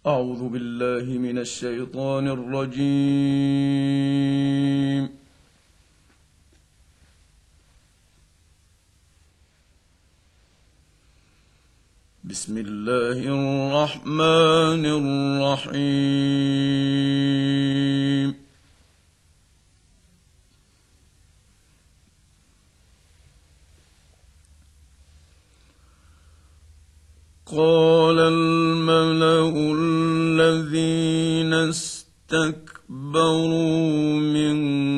أعوذ بالله من الشيطان الرجيم. بسم الله الرحمن الرحيم. قال الملأ الذين استكبروا من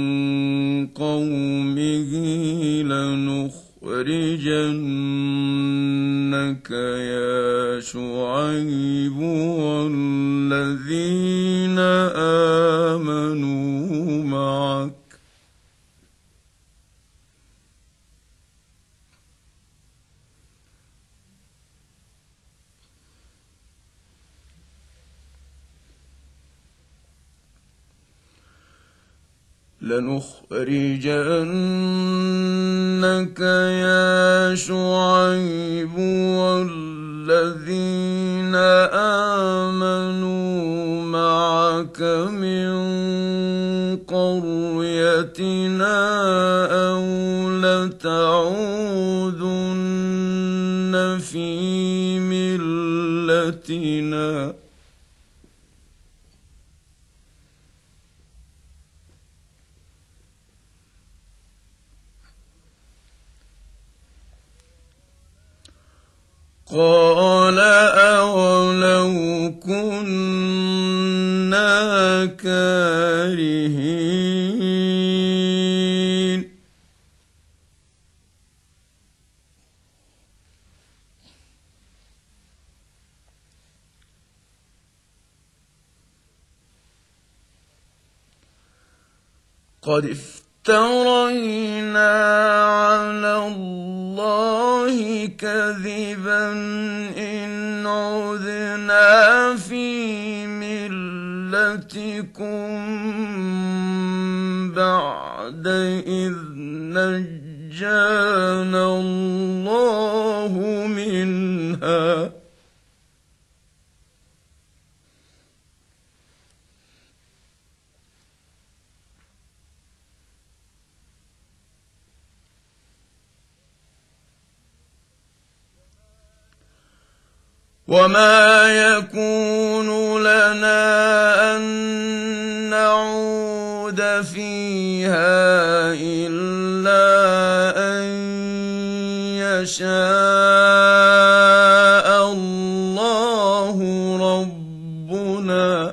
قومه لنخرجنك يا شعيب والذين آمنوا معك والذين آمنوا معك من قريتنا أو لتعودن في ملتنا قال أولو كنا كارهين قد افترينا على الله كذبا إن عدنا في ملتكم بعد إذ نجانا الله منها وما يكون لنا أن نعود فيها إلا أن يشاء الله ربنا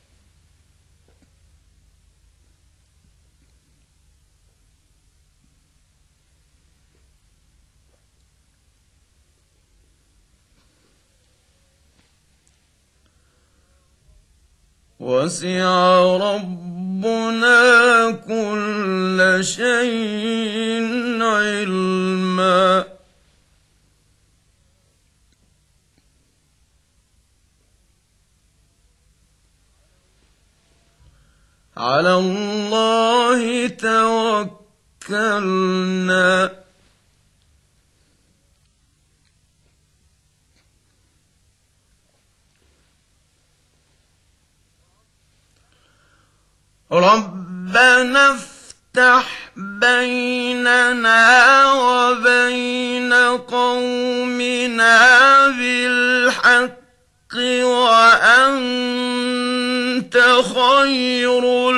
وسع ربنا كل شيء علما على الله توكلنا ربنا افتح بيننا وبين قومنا بالحق وأنت خير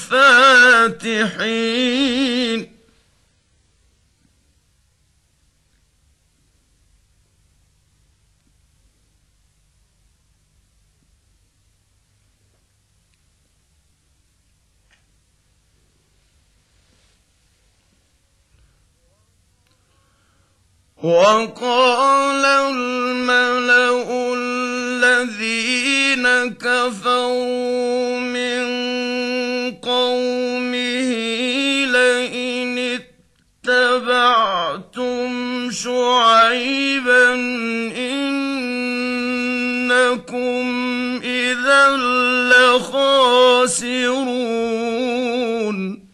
الفاتحين وقال الملأ الذين كفروا من قومه لئن اتبعتم شعيبا إنكم إذا لخاسرون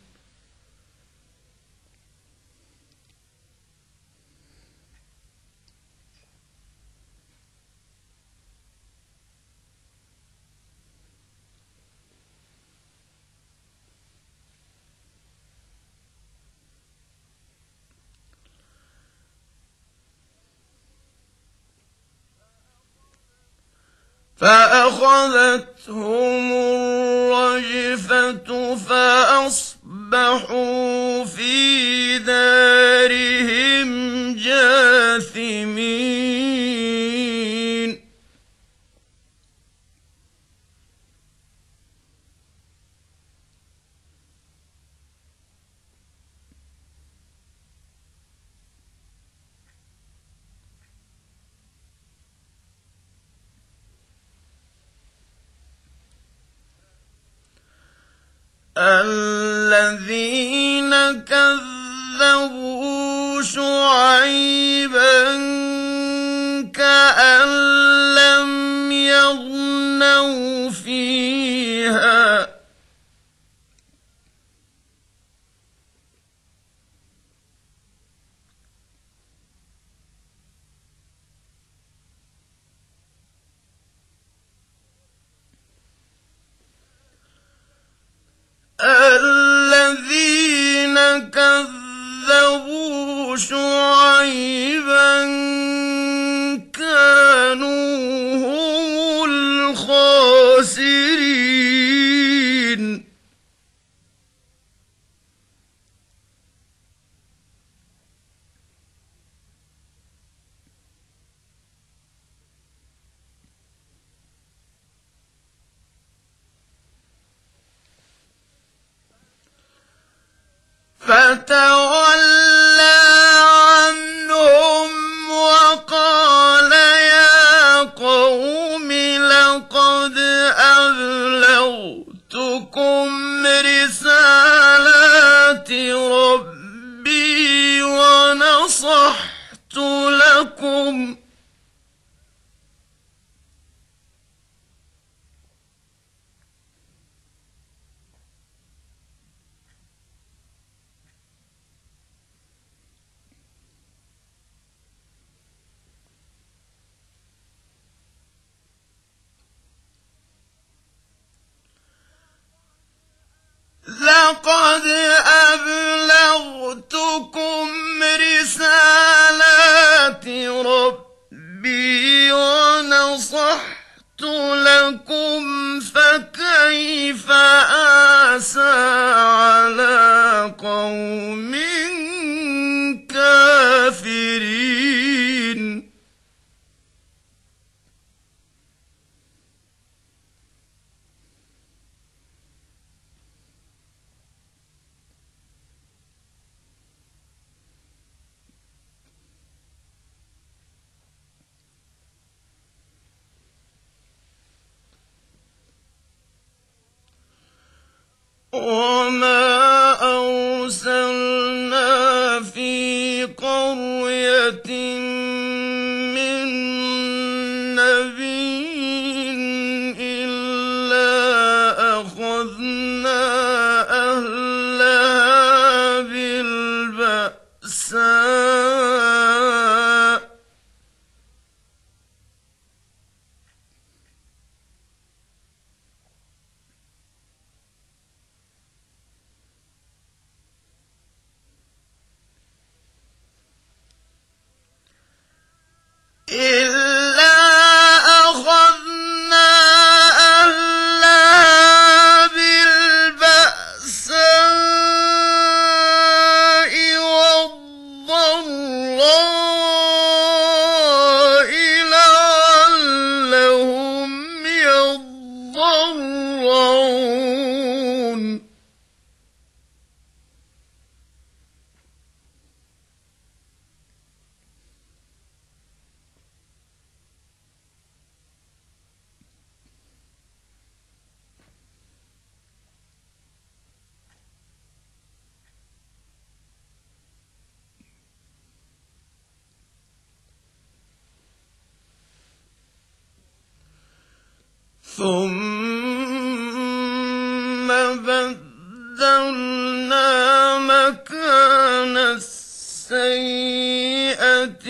فأخذتهم الرجفة فأصبحوا في دارهم جاثمين الذين كذبوا شعيبا كأن لم يغنوا فيها الذين كذبوا شعيبا كانوا هم الخاسرين فتولى عنهم وقال يا قوم لقد أبلغتكم رسالات ربي ونصحت لكم لقد أبلغتكم رسالات ربي ونصحت لكم فكيف آسى على قوم كافرين وما أرسلنا في قرية من نبي إلا أخذنا أهلها بالبأساء إلا أخذنا أهلها بالبأساء والضراء لعلهم يضرعون ثم بدلنا مكان السيئة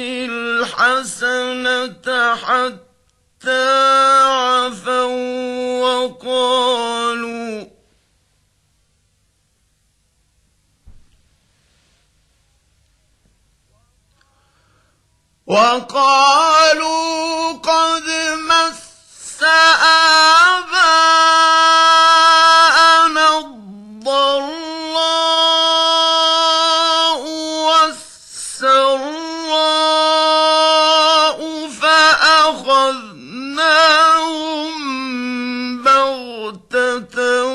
الحسنة حتى عفوا وقالوا قد مس آباءنا الضراء والسراء فأخذناهم بغتة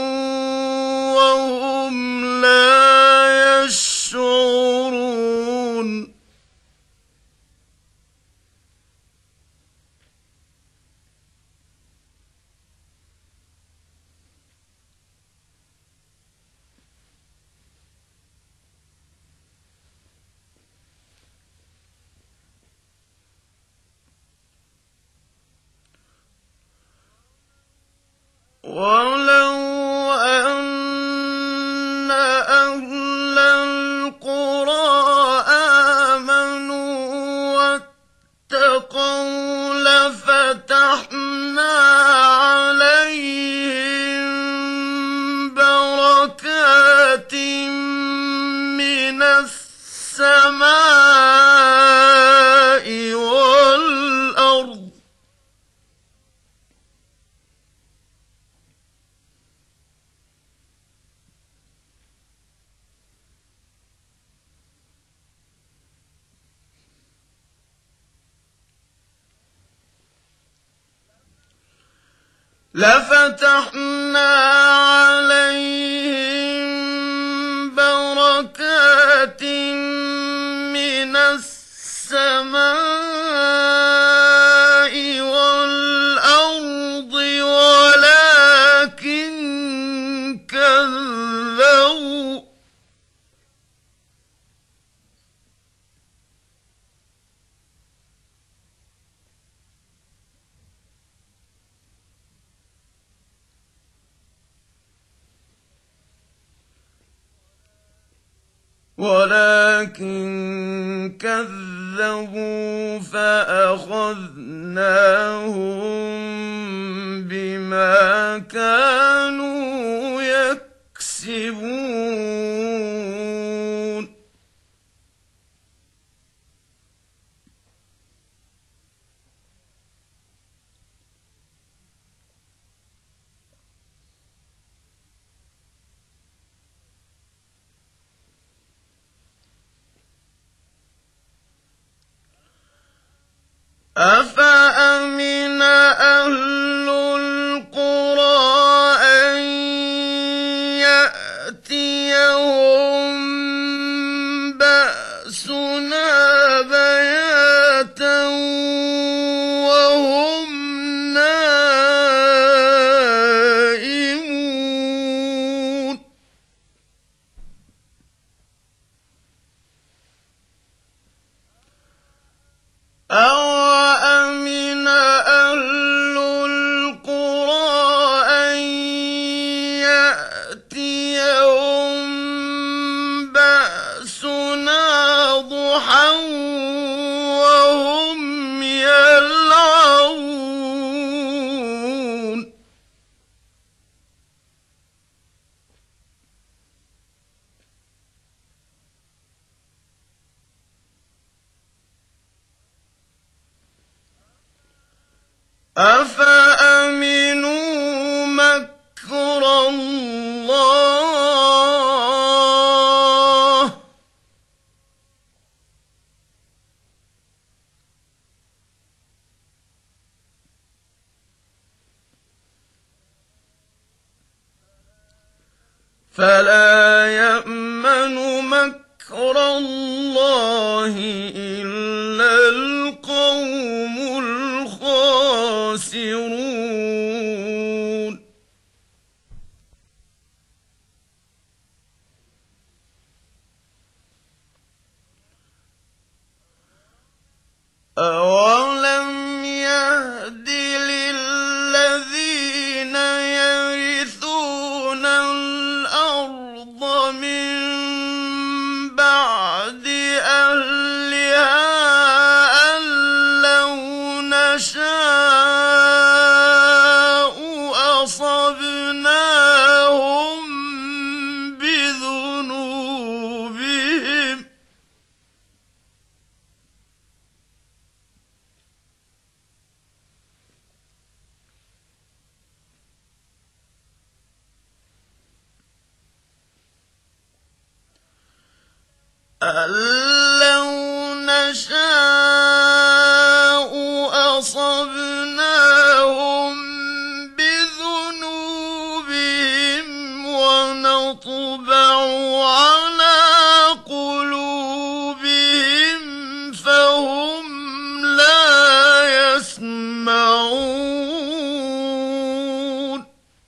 وهم لا يشعرون ولو أن أهل القرى آمنوا واتقوا لفتحنا عليهم بركات من السماء والأرض لفتحنا عليهم بركات من السماء والأرض ولكن كذبوا فأخذناهم بما كانوا يكسبون أفأمن أهل القرى أن يأتيهم بأسنا بياتا وهم نائمون أَوَأَمِنَ أَهْلُ الْقُرَىٰ أَن يَأْتِيَهُم بَأْسُنَا ضُحًى وَهُمْ يَلْعَبُونَ أَفَأَمِنُوا مَكْرَ اللَّهِ ۚ فَلَا يَأْمَنُ مَكْرَ اللَّهِ إِلَّا الْقَوْمُ الْخَاسِرُونَ أَوَلَمْ يَهْدِ لِلَّذِينَ يَرِثُونَ الْأَرْضَ مِن بَعْدِ أَهْلِهَا أَن لَّوْ نَشَاءُ أَن لَّوْ نَشَاءُ أَصَبْنَاهُم بِذُنُوبِهِمْ وَنَطْبَعُ عَلَىٰ قُلُوبِهِمْ فَهُمْ لَا يَسْمَعُونَ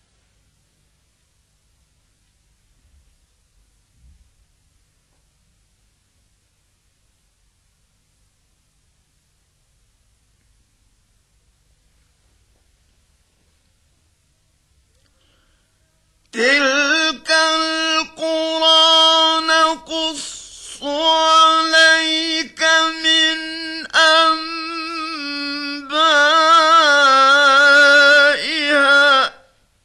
تِلْكَ الْقُرَىٰ نَقُصُّ عَلَيْكَ مِنْ أَنبَائِهَا ۚ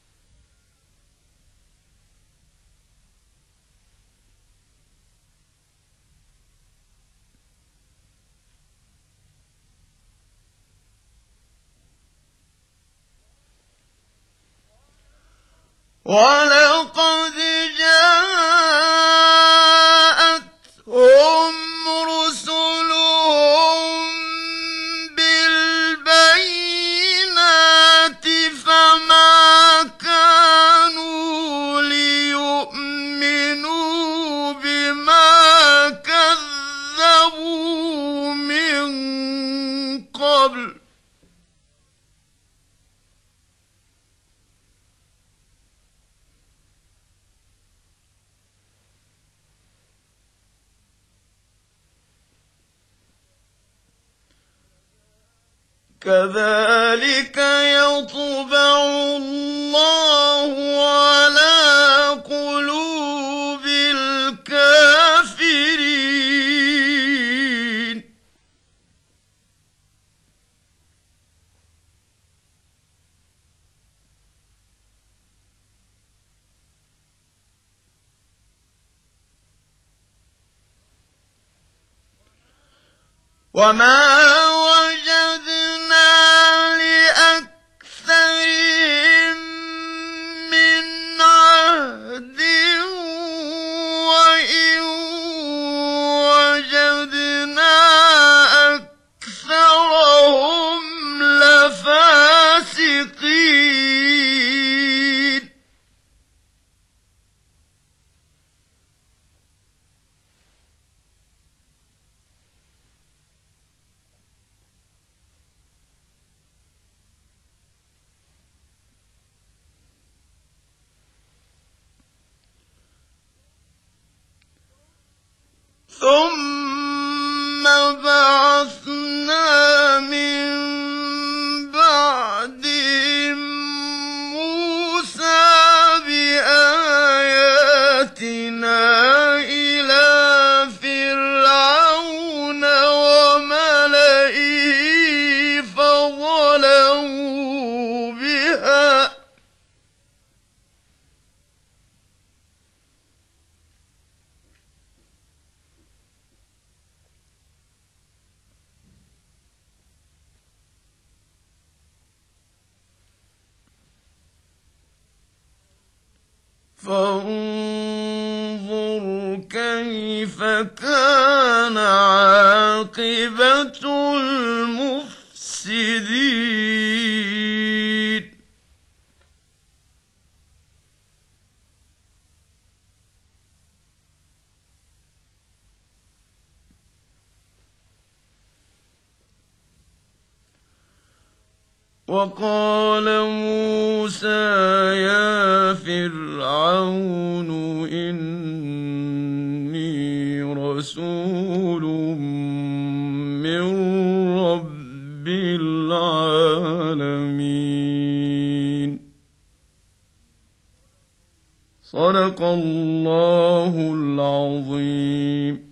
وَلَقَدْ جَاءَتْهُمْ رُسُلُهُم بِالْبَيِّنَاتِ فَمَا كَانُوا لِيُؤْمِنُوا بِمَا كَذَّبُوا مِن قَبْلُ ۚ كَذَٰلِكَ يَطْبَعُ اللَّهُ عَلَىٰ قُلُوبِ الْكَافِرِينَ وَمَا وَجَدْنَا لِأَكْثَرِهِم مِّنْ عَهْدٍ وَإِن وَجَدْنَا أَكْثَرَهُمْ لَفَاسِقِينَ ثُمَّ بَعَثْنَا مِن بَعْدِهِم مُّوسَىٰ بِآيَاتِنَا إِلَىٰ فِرْعَوْنَ وَمَلَئِهِ فَظَلَمُوا بِهَا ۖ فانظُرْ كَيْفَ كَانَ عَاقِبَةُ الْمُفْسِدِينَ وَقَالَ مُوسَىٰ يَا فِرْعَوْنُ إِنِّي رَسُولٌ مِّن رَّبِّ الْعَالَمِينَ. صدق الله العظيم.